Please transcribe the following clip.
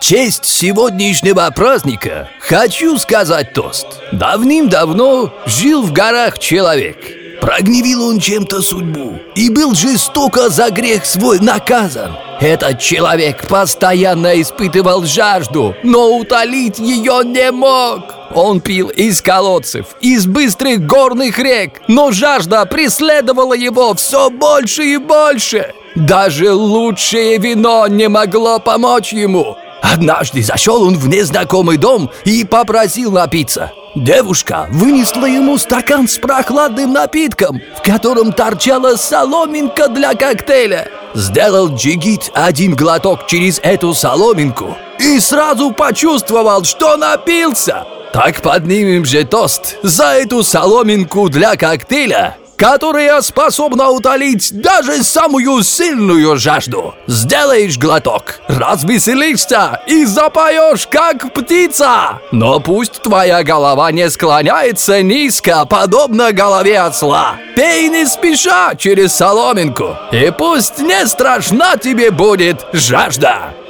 честь сегодняшнего праздника хочу сказать тост. Давным-давно жил в горах человек. Прогневил он чем-то судьбу и был жестоко за грех свой наказан. Этот человек постоянно испытывал жажду, но утолить ее не мог. Он пил из колодцев, из быстрых горных рек, но жажда преследовала его все больше и больше. Даже лучшее вино не могло помочь ему. Однажды зашел он в незнакомый дом и попросил напиться. Девушка вынесла ему стакан с прохладным напитком, в котором торчала соломинка для коктейля. Сделал джигит один глоток через эту соломинку и сразу почувствовал, что напился. Так поднимем же тост за эту соломинку для коктейля, которая способна утолить даже самую сильную жажду. Сделаешь глоток, развеселишься и запоешь, как птица. Но пусть твоя голова не склоняется низко, подобно голове осла. Пей не спеша через соломинку, и пусть не страшна тебе будет жажда.